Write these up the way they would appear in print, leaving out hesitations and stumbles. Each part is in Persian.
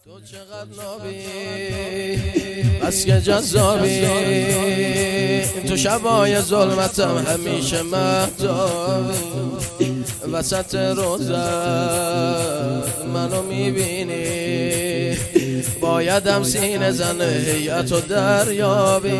تو چقدر نابی بس که جذابی، تو شبای ظلمتم همیشه مهتابی، وسط روزه منو میبینی، بایدم سینه زن هیئت و دریابی،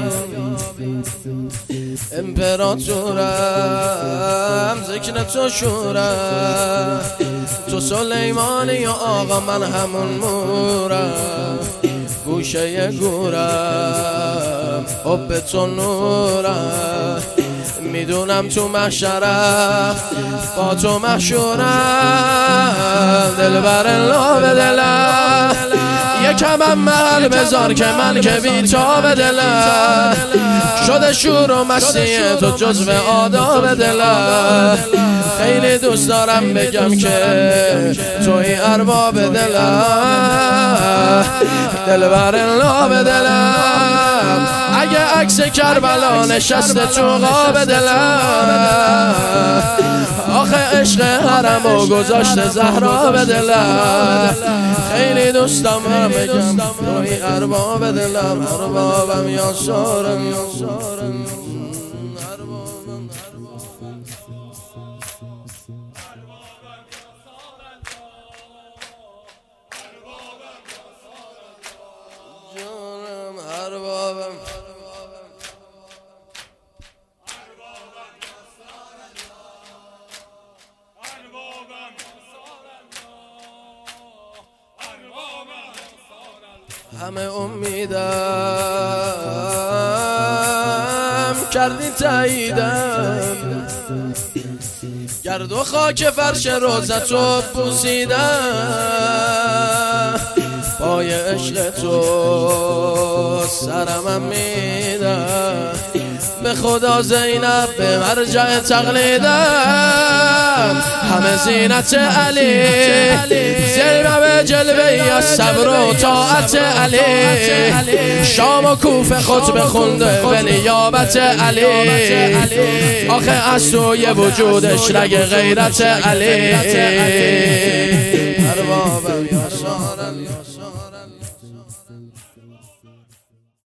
امپراتورم ذکر تو شورم، تو سلیمانی و آقا من همون مورم، گوشه گورم حب تو نورم، میدونم تو محشرم با تو محشورم، دلبر لاب دلم یکم هم محل بذار که من که بیتاب دلم، شده شور و مستی تو جزو آداب دلم، خیلی دوست دارم بگم که توی ارباب دلم، دلبر لاب دلم، اگه عکس کربلا نشسته تو قاب دلم، آخه عشق حرم و گذاشته زهرا به دلم، خیلی دوست دارم بگم توی ارباب دلم، اربابم یا شارم همه امیدم کردی تاییدم، گرد و خاک فرش روزتو بوسیدم، پای عشق تو سرمم میدم، به خدا زینب به مرجع تقلیدم، همه زینت علی زینب جلوه یا صبر و طاعت علی، شام و کوفه خطبه خونده به نیابت علی، آخه از توی وجودش رگ غیرت علی.